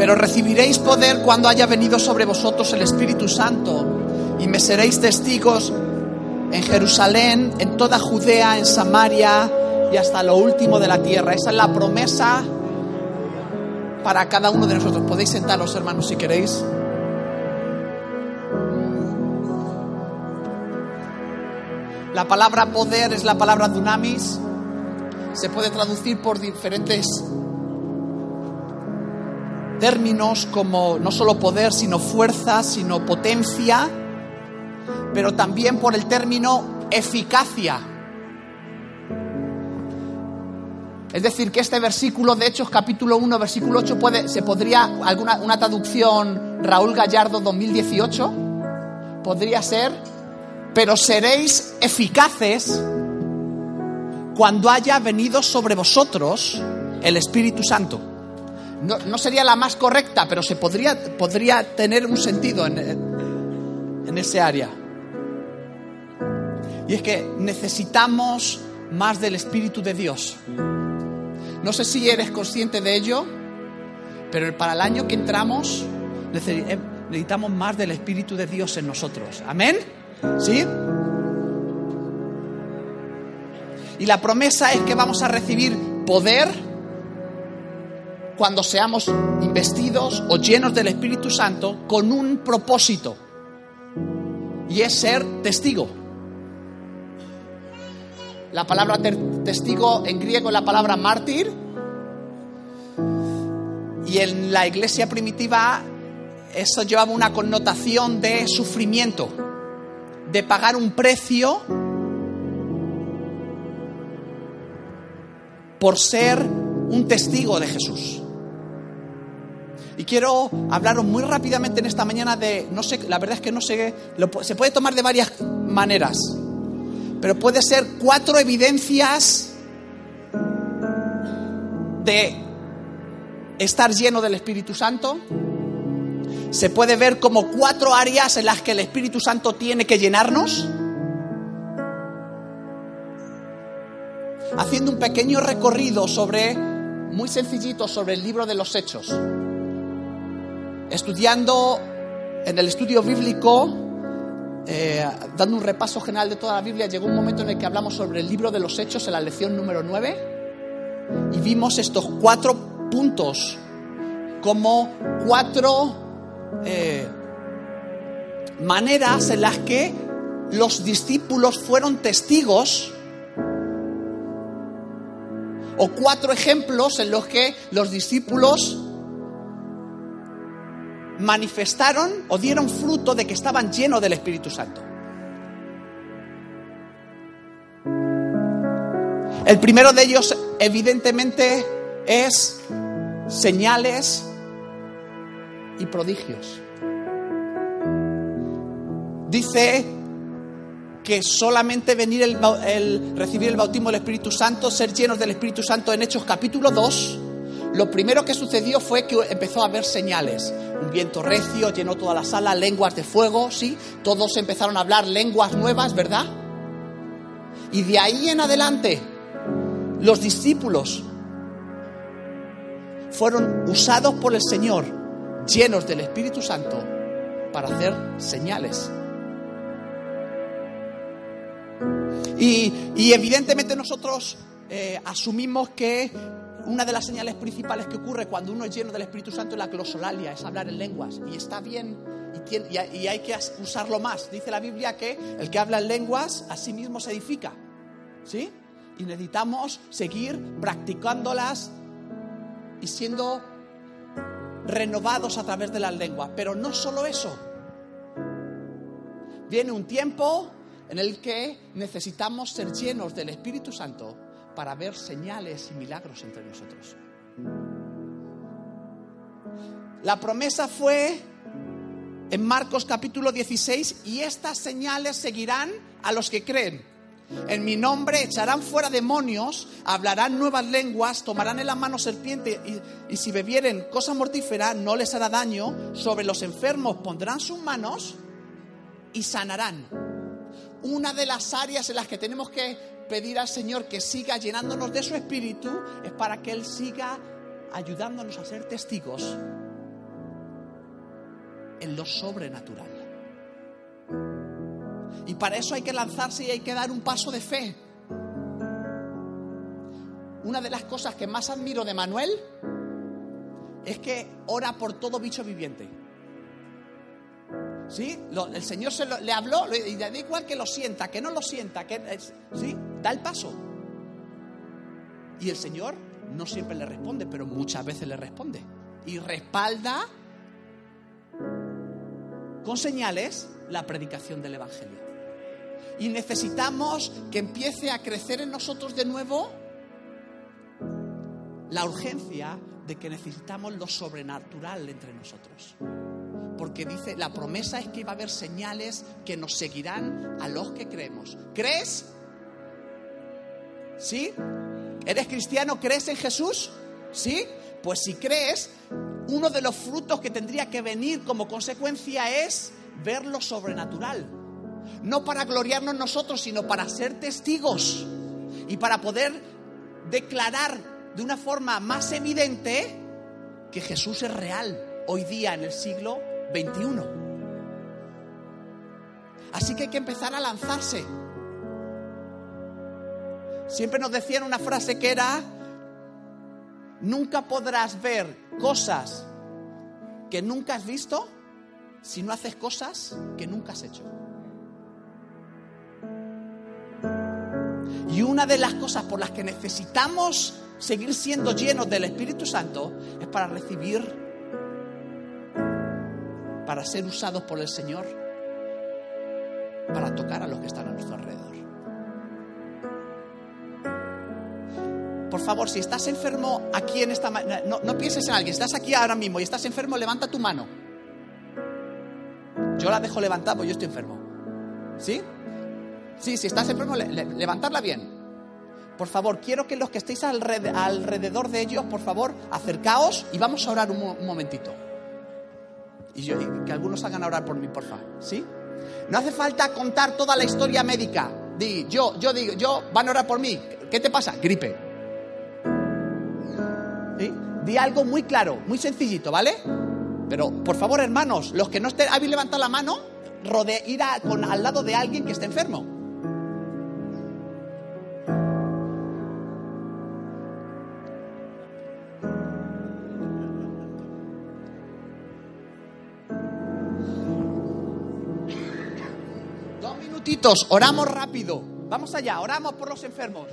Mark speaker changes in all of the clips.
Speaker 1: Pero recibiréis poder cuando haya venido sobre vosotros el Espíritu Santo, y me seréis testigos en Jerusalén, en toda Judea, en Samaria y hasta lo último de la tierra. Esa es la promesa para cada uno de nosotros. Podéis sentaros, hermanos, si queréis. La palabra poder es la palabra dunamis. Se puede traducir por diferentes términos, como no solo poder, sino fuerza, sino potencia, pero también por el término eficacia. Es decir, que este versículo de Hechos capítulo 1, versículo 8, una traducción Raúl Gallardo 2018, podría ser: pero seréis eficaces cuando haya venido sobre vosotros el Espíritu Santo. No sería la más correcta, pero se podría tener un sentido en ese área. Y es que necesitamos más del Espíritu de Dios. No sé si eres consciente de ello, pero para el año que entramos necesitamos más del Espíritu de Dios en nosotros. ¿Amén? ¿Sí? Y la promesa es que vamos a recibir poder cuando seamos investidos o llenos del Espíritu Santo con un propósito, y es ser testigo. La palabra testigo en griego es la palabra mártir, y en la iglesia primitiva eso llevaba una connotación de sufrimiento, de pagar un precio por ser un testigo de Jesús. Y quiero hablaros muy rápidamente en esta mañana la verdad es que no sé, se puede tomar de varias maneras, pero puede ser 4 evidencias de estar lleno del Espíritu Santo. Se puede ver como 4 áreas en las que el Espíritu Santo tiene que llenarnos. Haciendo un pequeño recorrido muy sencillito sobre el libro de los Hechos. Estudiando en el estudio bíblico, dando un repaso general de toda la Biblia, llegó un momento en el que hablamos sobre el libro de los Hechos en la lección número 9, y vimos estos 4 puntos como 4 maneras en las que los discípulos fueron testigos, o 4 ejemplos en los que los discípulos manifestaron o dieron fruto de que estaban llenos del Espíritu Santo. El primero de ellos, evidentemente, es señales y prodigios. Dice que solamente recibir el bautismo del Espíritu Santo, ser llenos del Espíritu Santo, en Hechos capítulo 2, lo primero que sucedió fue que empezó a haber señales. Un viento recio llenó toda la sala, lenguas de fuego, ¿sí? Todos empezaron a hablar lenguas nuevas, ¿verdad? Y de ahí en adelante, los discípulos fueron usados por el Señor, llenos del Espíritu Santo, para hacer señales. Y evidentemente nosotros asumimos que una de las señales principales que ocurre cuando uno es lleno del Espíritu Santo es la glosolalia, es hablar en lenguas. Y está bien, y hay que usarlo más. Dice la Biblia que el que habla en lenguas a sí mismo se edifica, ¿sí? Y necesitamos seguir practicándolas y siendo renovados a través de las lenguas. Pero no solo eso. Viene un tiempo en el que necesitamos ser llenos del Espíritu Santo para ver señales y milagros entre nosotros. La promesa fue en Marcos capítulo 16: y estas señales seguirán a los que creen. En mi nombre echarán fuera demonios, hablarán nuevas lenguas, tomarán en la mano serpiente, y si bebieren cosa mortífera no les hará daño. Sobre los enfermos pondrán sus manos y sanarán. Una de las áreas en las que tenemos que pedir al Señor que siga llenándonos de su Espíritu es para que Él siga ayudándonos a ser testigos en lo sobrenatural. Y para eso hay que lanzarse y hay que dar un paso de fe. Una de las cosas que más admiro de Manuel es que ora por todo bicho viviente. ¿Sí? El Señor le habló y le da igual que lo sienta, que no lo sienta, ¿sí? Da el paso. Y el Señor no siempre le responde, pero muchas veces le responde. Y respalda con señales la predicación del Evangelio. Y necesitamos que empiece a crecer en nosotros de nuevo la urgencia de que necesitamos lo sobrenatural entre nosotros. Porque dice, la promesa es que va a haber señales que nos seguirán a los que creemos. ¿Crees? ¿Sí? ¿Eres cristiano? ¿Crees en Jesús? ¿Sí? Pues si crees, uno de los frutos que tendría que venir como consecuencia es ver lo sobrenatural. No para gloriarnos nosotros, sino para ser testigos y para poder declarar de una forma más evidente que Jesús es real hoy día en el siglo XXI. Así que hay que empezar a lanzarse. Siempre nos decían una frase que era: nunca podrás ver cosas que nunca has visto si no haces cosas que nunca has hecho. Y una de las cosas por las que necesitamos seguir siendo llenos del Espíritu Santo es para recibir, para ser usados por el Señor, para tocar a los que están a nuestro alrededor. Por favor, si estás enfermo aquí en esta... No pienses en alguien, estás aquí ahora mismo y estás enfermo, levanta tu mano. Yo la dejo levantada porque yo estoy enfermo. ¿Sí? Sí, si estás enfermo, levantarla bien. Por favor, quiero que los que estéis alrededor de ellos, por favor, acercaos y vamos a orar un momentito. Y que algunos hagan a orar por mí, por favor. ¿Sí? No hace falta contar toda la historia médica. Yo van a orar por mí. ¿Qué te pasa? Gripe. ¿Sí? Di algo muy claro, muy sencillito, ¿vale? Pero, por favor, hermanos, los que no estén, habéis levantado la mano, ir al lado de alguien que esté enfermo. Oramos rápido. Vamos allá, oramos por los enfermos.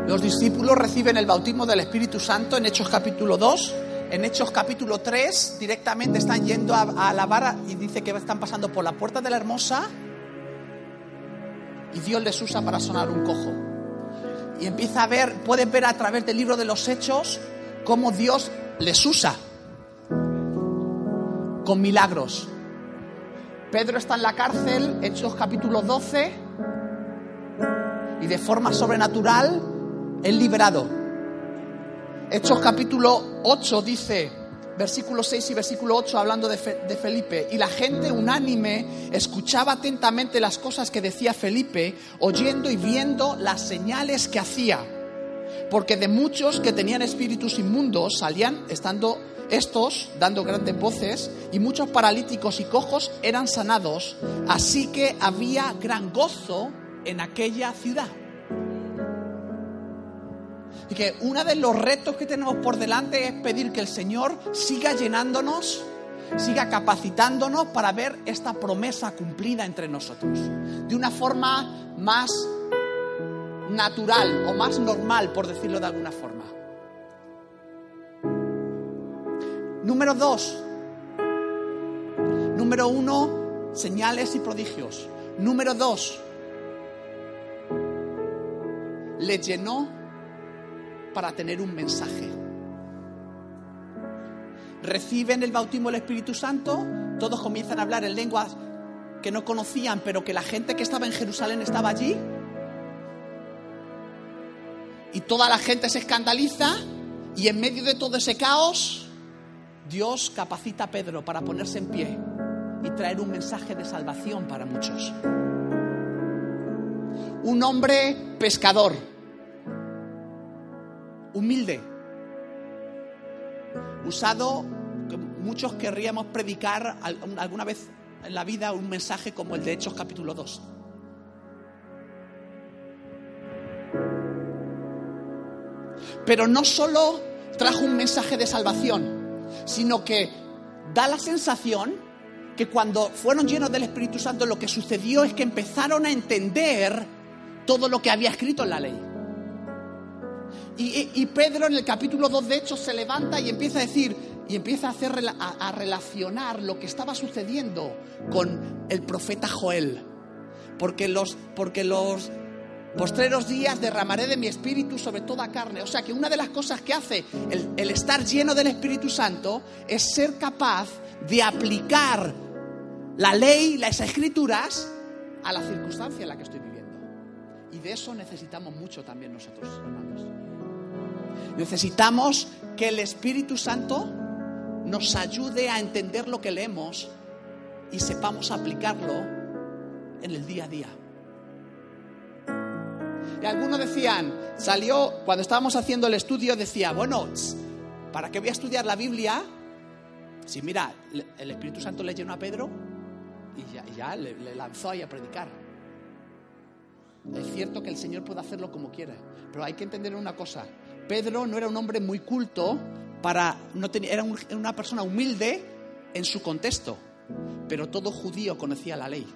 Speaker 1: Los discípulos reciben el bautismo del Espíritu Santo en Hechos capítulo 2. En Hechos capítulo 3 directamente están yendo a la vara y dice que están pasando por la puerta de la Hermosa y Dios les usa para sanar un cojo. Y empieza a ver, puedes ver a través del libro de los Hechos cómo Dios les usa con milagros. Pedro está en la cárcel, Hechos capítulo 12, y de forma sobrenatural es liberado. Hechos capítulo 8 dice, versículo 6 y versículo 8, hablando de Felipe: y la gente unánime escuchaba atentamente las cosas que decía Felipe, oyendo y viendo las señales que hacía. Porque de muchos que tenían espíritus inmundos salían, estando estos dando grandes voces, y muchos paralíticos y cojos eran sanados. Así que había gran gozo en aquella ciudad. Y que uno de los retos que tenemos por delante es pedir que el Señor siga llenándonos, siga capacitándonos para ver esta promesa cumplida entre nosotros. De una forma más natural o más normal, por decirlo de alguna forma. Número 2. Número 1, señales y prodigios. Número 2, le llenó para tener un mensaje. Reciben el bautismo del Espíritu Santo, todos comienzan a hablar en lenguas que no conocían, pero que la gente que estaba en Jerusalén estaba allí. Y toda la gente se escandaliza, y en medio de todo ese caos, Dios capacita a Pedro para ponerse en pie y traer un mensaje de salvación para muchos. Un hombre pescador, humilde, usado, que muchos querríamos predicar alguna vez en la vida un mensaje como el de Hechos capítulo 2. Pero no solo trajo un mensaje de salvación, sino que da la sensación que cuando fueron llenos del Espíritu Santo, lo que sucedió es que empezaron a entender todo lo que había escrito en la ley. Y Pedro en el capítulo 2 de Hechos se levanta y empieza a decir, y empieza a relacionar lo que estaba sucediendo con el profeta Joel. Porque los postreros días derramaré de mi espíritu sobre toda carne. O sea que una de las cosas que hace el estar lleno del Espíritu Santo es ser capaz de aplicar la ley, las escrituras, a la circunstancia en la que estoy viviendo. Y de eso necesitamos mucho también nosotros, hermanos. Necesitamos que el Espíritu Santo nos ayude a entender lo que leemos y sepamos aplicarlo en el día a día. Y algunos decían, cuando estábamos haciendo el estudio, decía, bueno, ¿para qué voy a estudiar la Biblia? Si mira, el Espíritu Santo le llenó a Pedro y ya le lanzó ahí a predicar. Es cierto que el Señor puede hacerlo como quiere, pero hay que entender una cosa. Pedro no era un hombre muy culto, era una persona humilde en su contexto, pero todo judío conocía la ley.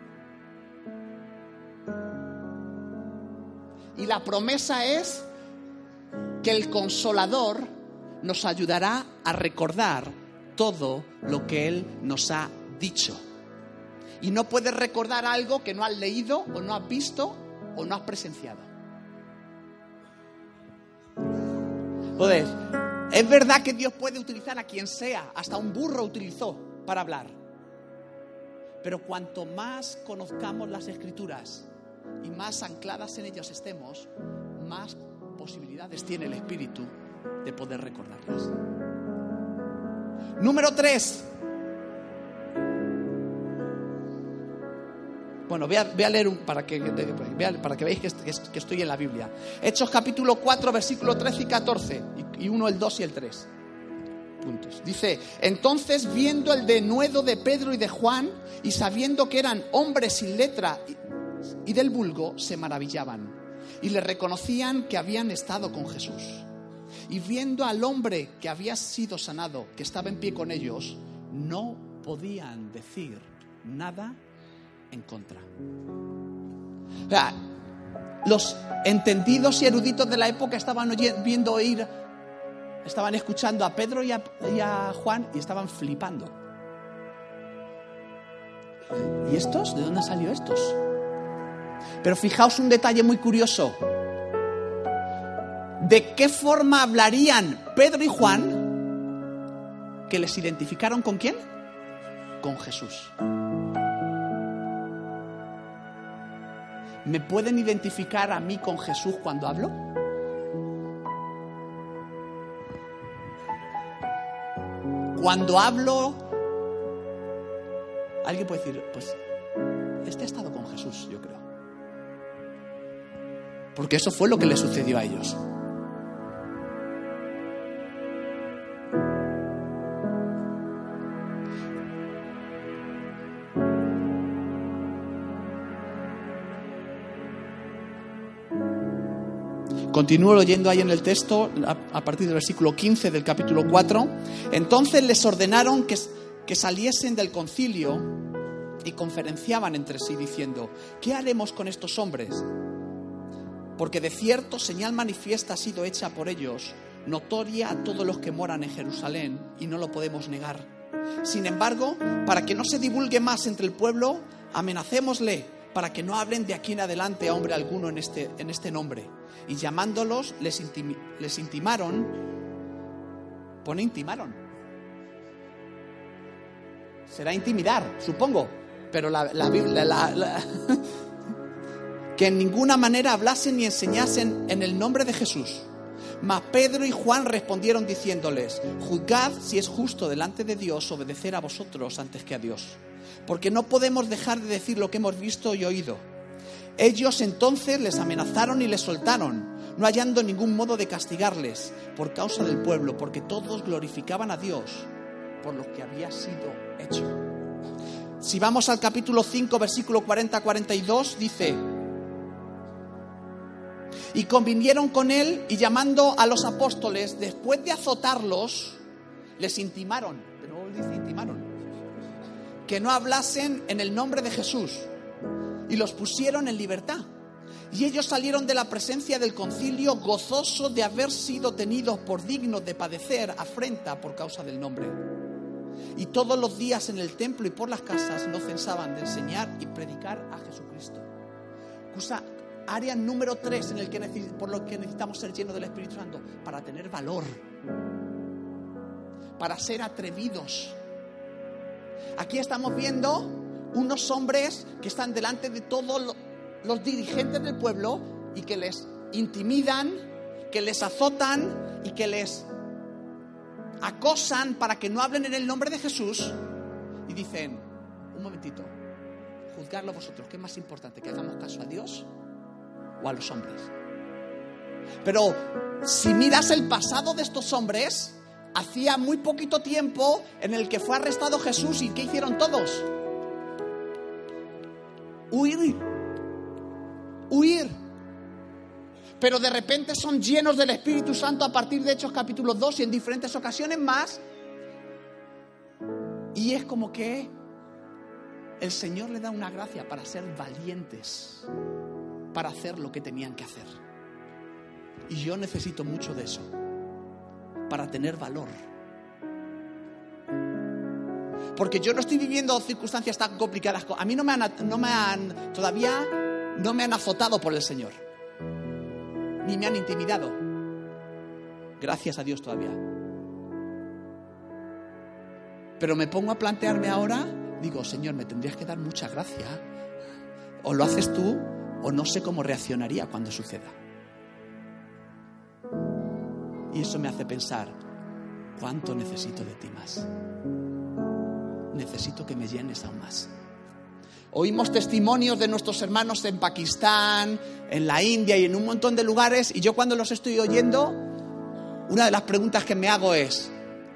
Speaker 1: Y la promesa es que el Consolador nos ayudará a recordar todo lo que Él nos ha dicho. Y no puedes recordar algo que no has leído o no has visto o no has presenciado. Entonces, es verdad que Dios puede utilizar a quien sea, hasta un burro utilizó para hablar. Pero cuanto más conozcamos las Escrituras y más ancladas en ellas estemos, más posibilidades tiene el Espíritu de poder recordarlas. Número 3. Bueno, voy a leer para que veáis que estoy en la Biblia. Hechos capítulo 4, versículo 13 y 14. Y 1, el 2 y el 3. Puntos. Dice, entonces viendo el denuedo de Pedro y de Juan, y sabiendo que eran hombres sin letra y del vulgo, se maravillaban. Y le reconocían que habían estado con Jesús. Y viendo al hombre que había sido sanado, que estaba en pie con ellos, no podían decir nada en contra. O sea, los entendidos y eruditos de la época estaban estaban escuchando a Pedro y a Juan y estaban flipando. ¿Y estos? ¿De dónde han salido estos? Pero fijaos un detalle muy curioso. ¿De qué forma hablarían Pedro y Juan que les identificaron con quién? Con Jesús. ¿Me pueden identificar a mí con Jesús cuando hablo? Cuando hablo, alguien puede decir, pues, este ha estado con Jesús, yo creo. Porque eso fue lo que le sucedió a ellos. Continúo leyendo ahí en el texto, a partir del versículo 15 del capítulo 4. Entonces les ordenaron que saliesen del concilio y conferenciaban entre sí diciendo: ¿qué haremos con estos hombres? Porque de cierto señal manifiesta ha sido hecha por ellos, notoria a todos los que moran en Jerusalén, y no lo podemos negar. Sin embargo, para que no se divulgue más entre el pueblo, amenacémosle, para que no hablen de aquí en adelante a hombre alguno en este nombre. Y llamándolos, les intimaron. Pone intimaron. Será intimidar, supongo. Pero la Biblia... que en ninguna manera hablasen ni enseñasen en el nombre de Jesús. Mas Pedro y Juan respondieron diciéndoles: juzgad si es justo delante de Dios obedecer a vosotros antes que a Dios. Porque no podemos dejar de decir lo que hemos visto y oído. Ellos entonces les amenazaron y les soltaron, no hallando ningún modo de castigarles por causa del pueblo, porque todos glorificaban a Dios por lo que había sido hecho. Si vamos al capítulo 5, versículo 40-42, dice: y convinieron con él, y llamando a los apóstoles, después de azotarlos, les intimaron, pero dice intimaron, que no hablasen en el nombre de Jesús, y los pusieron en libertad. Y ellos salieron de la presencia del concilio gozosos de haber sido tenidos por dignos de padecer afrenta por causa del nombre. Y todos los días en el templo y por las casas no cesaban de enseñar y predicar a Jesucristo. Área número 3 por lo que necesitamos ser llenos del Espíritu Santo, para tener valor, para ser atrevidos. Aquí estamos viendo unos hombres que están delante de todos los dirigentes del pueblo y que les intimidan, que les azotan y que les acosan para que no hablen en el nombre de Jesús. Y dicen: un momentito, juzgadlo vosotros, ¿qué es más importante? ¿Que hagamos caso a Dios o a los hombres? Pero si miras el pasado de estos hombres, hacía muy poquito tiempo en el que fue arrestado Jesús, y ¿qué hicieron todos? Huir. Pero de repente son llenos del Espíritu Santo a partir de Hechos capítulo 2 y en diferentes ocasiones más. Y es como que el Señor le da una gracia para ser valientes, para hacer lo que tenían que hacer. Y yo necesito mucho de eso para tener valor. Porque yo no estoy viviendo circunstancias tan complicadas. A mí todavía no me han azotado por el Señor, ni me han intimidado. Gracias a Dios todavía. Pero me pongo a plantearme ahora, digo: Señor, me tendrías que dar mucha gracia. O lo haces tú, o no sé cómo reaccionaría cuando suceda. Y eso me hace pensar: ¿cuánto necesito de ti más? Necesito que me llenes aún más. Oímos testimonios de nuestros hermanos en Pakistán, en la India y en un montón de lugares, y yo cuando los estoy oyendo, una de las preguntas que me hago es: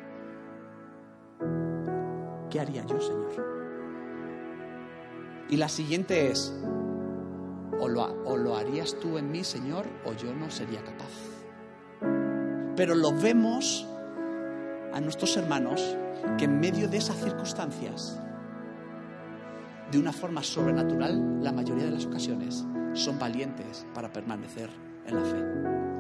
Speaker 1: ¿qué haría yo, Señor? Y la siguiente es: o lo harías tú en mí, Señor, o yo no sería capaz. Pero lo vemos a nuestros hermanos que en medio de esas circunstancias, de una forma sobrenatural, la mayoría de las ocasiones, son valientes para permanecer en la fe.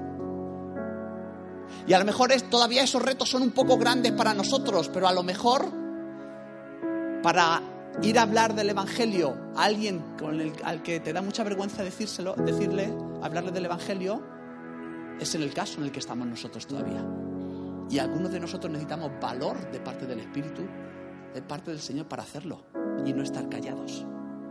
Speaker 1: Y a lo mejor todavía esos retos son un poco grandes para nosotros, pero a lo mejor para ir a hablar del Evangelio a alguien al que te da mucha vergüenza hablarle del Evangelio, es en el caso en el que estamos nosotros todavía. Y algunos de nosotros necesitamos valor de parte del Espíritu, de parte del Señor, para hacerlo y no estar callados.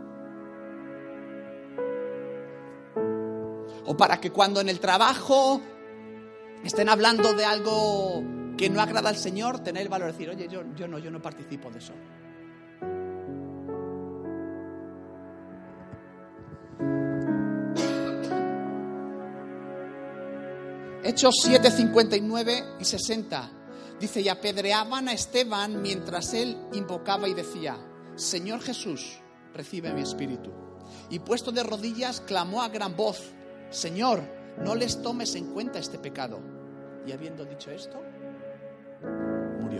Speaker 1: O para que cuando en el trabajo estén hablando de algo que no agrada al Señor, tener el valor de decir, oye, yo no participo de eso. Hechos 7, 59 y 60. Dice, y apedreaban a Esteban mientras él invocaba y decía, Señor Jesús, recibe mi espíritu. Y puesto de rodillas, clamó a gran voz, Señor, no les tomes en cuenta este pecado. Y habiendo dicho esto, murió.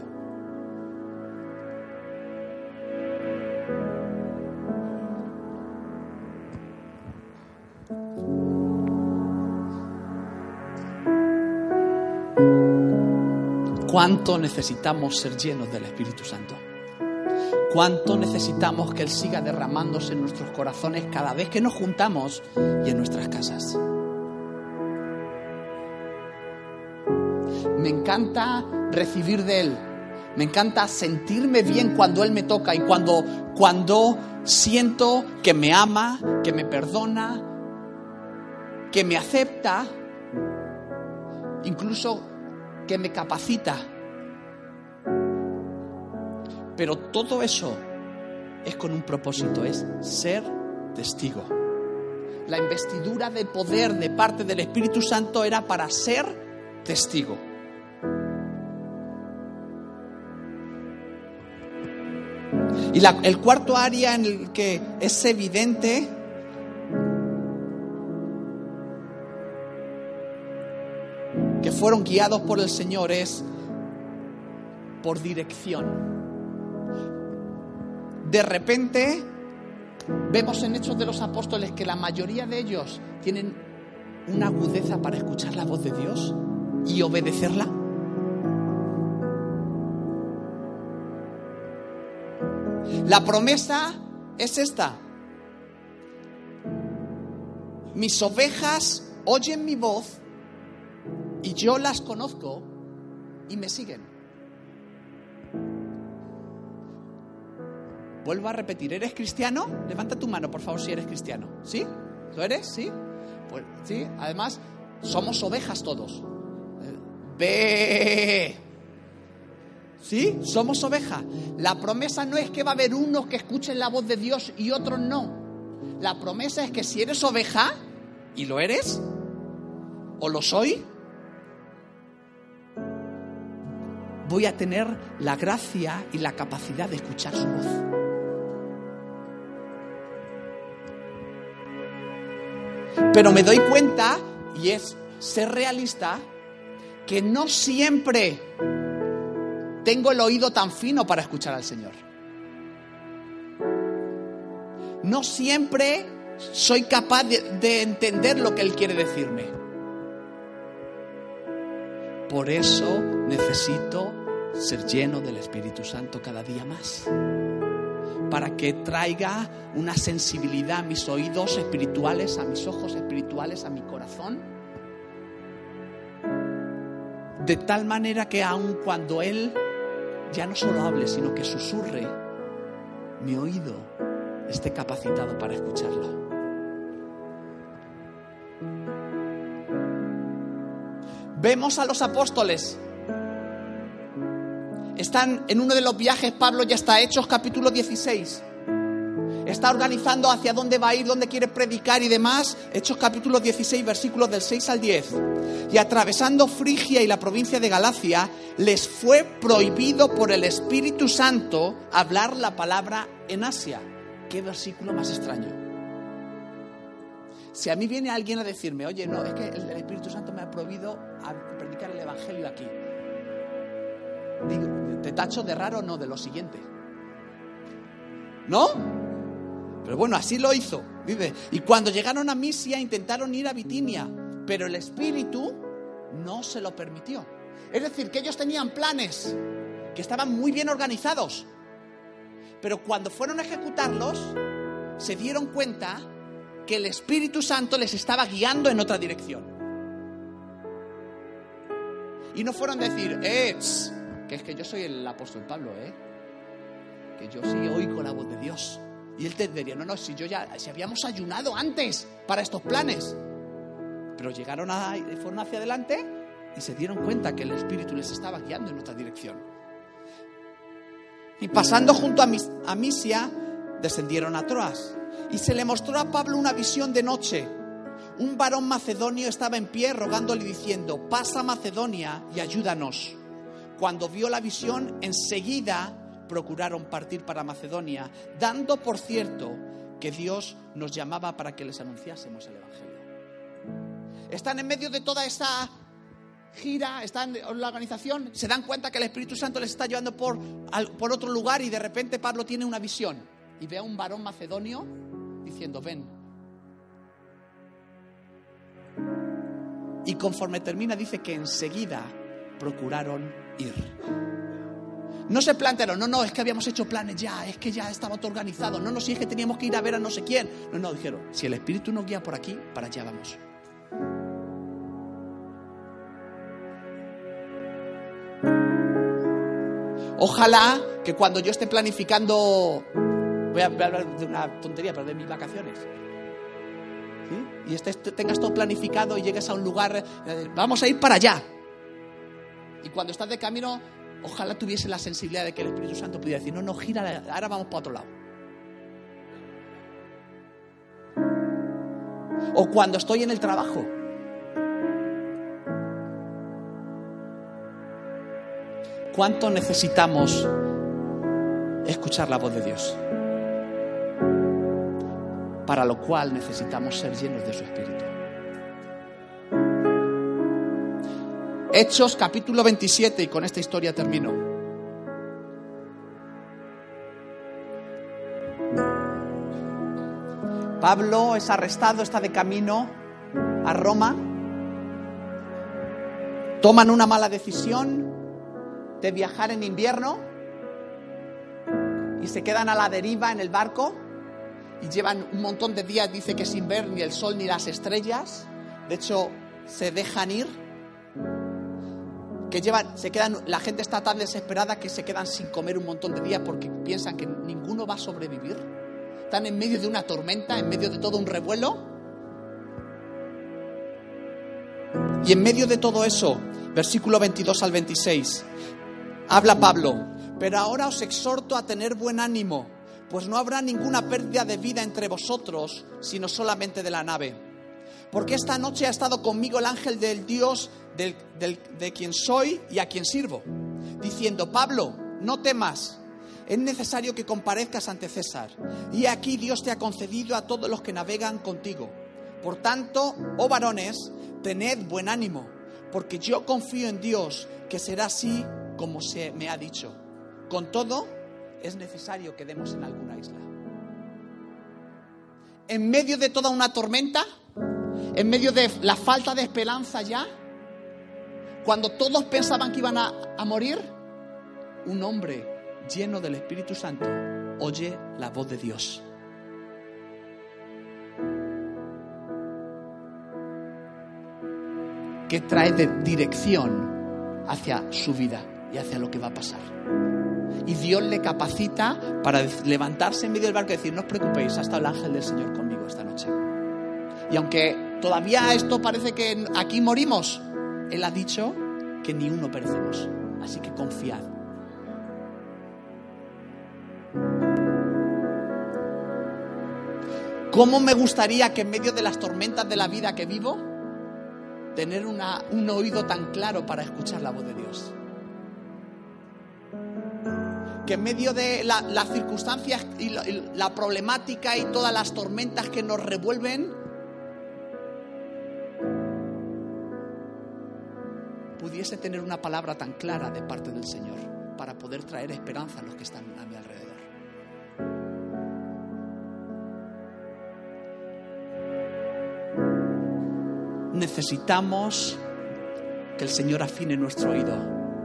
Speaker 1: ¿Cuánto necesitamos ser llenos del Espíritu Santo? ¿Cuánto necesitamos que Él siga derramándose en nuestros corazones cada vez que nos juntamos y en nuestras casas? Me encanta recibir de Él. Me encanta sentirme bien cuando Él me toca y cuando siento que me ama, que me perdona, que me acepta, incluso que me capacita. Pero todo eso es con un propósito, es ser testigo. La investidura de poder de parte del Espíritu Santo era para ser testigo. Y el cuarto área en el que es evidente que fueron guiados por el Señor es por dirección. De repente vemos en Hechos de los Apóstoles que la mayoría de ellos tienen una agudeza para escuchar la voz de Dios y obedecerla. La promesa es esta: mis ovejas oyen mi voz y yo las conozco y me siguen. Vuelvo a repetir, ¿eres cristiano? Levanta tu mano, por favor, si eres cristiano. ¿Sí? ¿Lo eres? ¿Sí? Pues sí, además somos ovejas todos. Ve. ¿Sí? Somos ovejas. La promesa no es que va a haber unos que escuchen la voz de Dios y otros no. La promesa es que si eres oveja, y lo eres, o lo soy, voy a tener la gracia y la capacidad de escuchar su voz. Pero me doy cuenta, y es ser realista, que no siempre tengo el oído tan fino para escuchar al Señor. No siempre soy capaz de entender lo que Él quiere decirme. Por eso necesito ser lleno del Espíritu Santo cada día más, para que traiga una sensibilidad a mis oídos espirituales, a mis ojos espirituales, a mi corazón, de tal manera que aun cuando Él ya no solo hable, sino que susurre, mi oído esté capacitado para escucharlo. Vemos a los apóstoles. Están en uno de los viajes, Pablo ya está, Hechos capítulo 16. Está organizando hacia dónde va a ir, dónde quiere predicar y demás. Hechos capítulo 16, versículos del 6 al 10. Y atravesando Frigia y la provincia de Galacia, les fue prohibido por el Espíritu Santo hablar la palabra en Asia. Qué versículo más extraño. Si a mí viene alguien a decirme, oye, no, es que el Espíritu Santo me ha prohibido predicar el Evangelio aquí, digo, te tacho de raro, no, de lo siguiente. ¿No? Pero bueno, así lo hizo. Vive. Y cuando llegaron a Misia intentaron ir a Bitinia, pero el Espíritu no se lo permitió. Es decir, que ellos tenían planes que estaban muy bien organizados, pero cuando fueron a ejecutarlos se dieron cuenta que el Espíritu Santo les estaba guiando en otra dirección. Y no fueron a decir, que es que yo soy el apóstol Pablo, que yo sí oigo la voz de Dios. Y él te diría, no, si habíamos ayunado antes para estos planes. Pero fueron hacia adelante y se dieron cuenta que el Espíritu les estaba guiando en otra dirección. Y pasando junto a Misia, descendieron a Troas. Y se le mostró a Pablo una visión de noche. Un varón macedonio estaba en pie rogándole diciendo, pasa a Macedonia y ayúdanos. Cuando vio la visión, enseguida procuraron partir para Macedonia, dando por cierto que Dios nos llamaba para que les anunciásemos el Evangelio. Están en medio de toda esta gira, están en la organización, se dan cuenta que el Espíritu Santo les está llevando por otro lugar y de repente Pablo tiene una visión y ve a un varón macedonio diciendo, ven. Y conforme termina dice que enseguida procuraron ir. No se plantearon, no, es que habíamos hecho planes ya, es que ya estaba todo organizado, no, si es que teníamos que ir a ver a no sé quién. No, dijeron, si el Espíritu nos guía por aquí, para allá vamos. Ojalá que cuando yo esté planificando, voy a hablar de una tontería, pero de mis vacaciones, ¿sí? Y tengas todo planificado y llegues a un lugar, vamos a ir para allá. Y cuando estás de camino, ojalá tuviese la sensibilidad de que el Espíritu Santo pudiera decir, no, gira, ahora vamos para otro lado. O cuando estoy en el trabajo. ¿Cuánto necesitamos escuchar la voz de Dios? Para lo cual necesitamos ser llenos de su Espíritu. Hechos capítulo 27, y con esta historia termino. Pablo es arrestado, está de camino a Roma. Toman una mala decisión de viajar en invierno y se quedan a la deriva en el barco y llevan un montón de días, dice que sin ver ni el sol ni las estrellas. De hecho, se dejan ir. La gente está tan desesperada que se quedan sin comer un montón de días porque piensan que ninguno va a sobrevivir. Están en medio de una tormenta, en medio de todo un revuelo. Y en medio de todo eso, versículo 22 al 26, habla Pablo, pero ahora os exhorto a tener buen ánimo, pues no habrá ninguna pérdida de vida entre vosotros, sino solamente de la nave. Porque esta noche ha estado conmigo el ángel del Dios de quien soy y a quien sirvo, diciendo, Pablo, no temas, es necesario que comparezcas ante César. Y aquí Dios te ha concedido a todos los que navegan contigo. Por tanto, oh varones, tened buen ánimo, porque yo confío en Dios, que será así como se me ha dicho. Con todo, es necesario que demos en alguna isla. En medio de toda una tormenta, en medio de la falta de esperanza ya, cuando todos pensaban que iban a morir, un hombre lleno del Espíritu Santo oye la voz de Dios. Que trae dirección hacia su vida y hacia lo que va a pasar. Y Dios le capacita para levantarse en medio del barco y decir, no os preocupéis, ha estado el ángel del Señor conmigo esta noche. Y aunque todavía esto parece que aquí morimos, Él ha dicho que ni uno perecemos. Así que confiad. ¿Cómo me gustaría que en medio de las tormentas de la vida que vivo, tener un oído tan claro para escuchar la voz de Dios? Que en medio de las circunstancias y la problemática y todas las tormentas que nos revuelven, pudiese tener una palabra tan clara de parte del Señor para poder traer esperanza a los que están a mi alrededor. necesitamos que el Señor afine nuestro oído.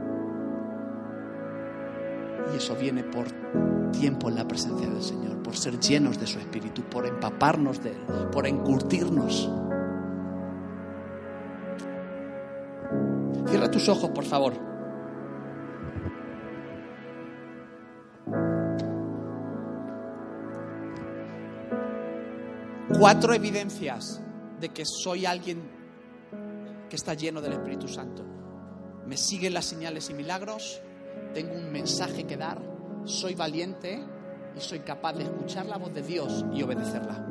Speaker 1: Y eso viene por tiempo en la presencia del Señor, por ser llenos de su Espíritu, por empaparnos de Él, por encurtirnos. Cierra tus ojos, por favor. Cuatro evidencias de que soy alguien que está lleno del Espíritu Santo. Me siguen las señales y milagros, tengo un mensaje que dar, soy valiente y soy capaz de escuchar la voz de Dios y obedecerla.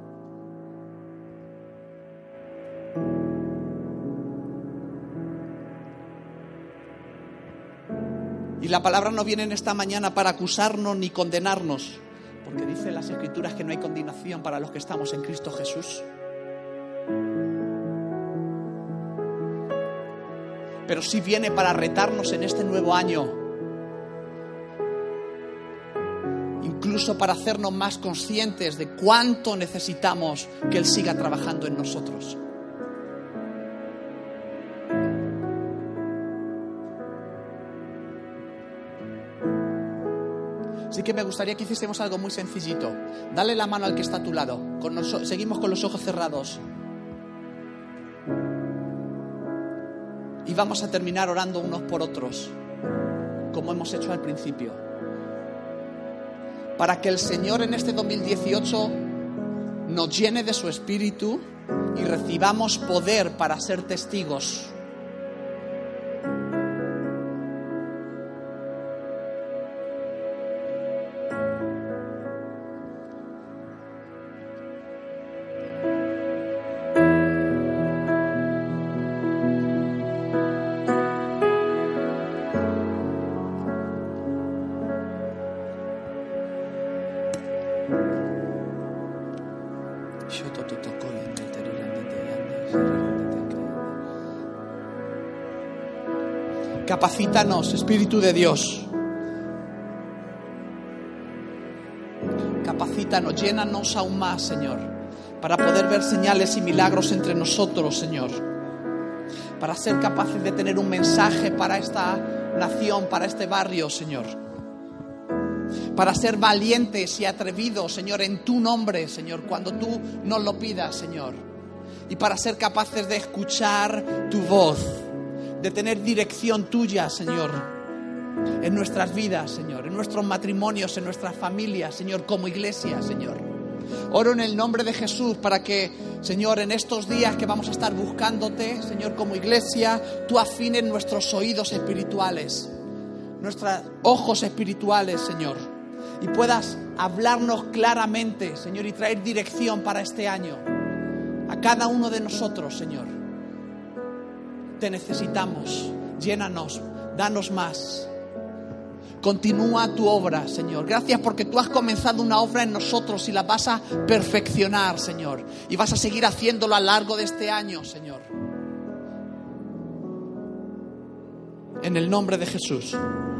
Speaker 1: Y la palabra no viene en esta mañana para acusarnos ni condenarnos, porque dice en las Escrituras que no hay condenación para los que estamos en Cristo Jesús. Pero sí viene para retarnos en este nuevo año, incluso para hacernos más conscientes de cuánto necesitamos que Él siga trabajando en nosotros. Así que me gustaría que hiciésemos algo muy sencillito. Dale la mano al que está a tu lado. Seguimos con los ojos cerrados. Y vamos a terminar orando unos por otros, como hemos hecho al principio. Para que el Señor en este 2018 nos llene de su Espíritu y recibamos poder para ser testigos. Capacítanos, Espíritu de Dios. Capacítanos, llénanos aún más, Señor, para poder ver señales y milagros entre nosotros, Señor. Para ser capaces de tener un mensaje para esta nación, para este barrio, Señor. Para ser valientes y atrevidos, Señor, en tu nombre, Señor, cuando tú nos lo pidas, Señor. Y para ser capaces de escuchar tu voz, de tener dirección tuya, Señor, en nuestras vidas, Señor, en nuestros matrimonios, en nuestras familias, Señor, como iglesia, Señor. Oro en el nombre de Jesús para que, Señor, en estos días que vamos a estar buscándote, Señor, como iglesia, tú afines nuestros oídos espirituales, nuestros ojos espirituales, Señor, y puedas hablarnos claramente, Señor, y traer dirección para este año a cada uno de nosotros, Señor. Te necesitamos, llénanos, danos más. Continúa tu obra, Señor. Gracias porque tú has comenzado una obra en nosotros y la vas a perfeccionar, Señor. Y vas a seguir haciéndolo a lo largo de este año, Señor. En el nombre de Jesús.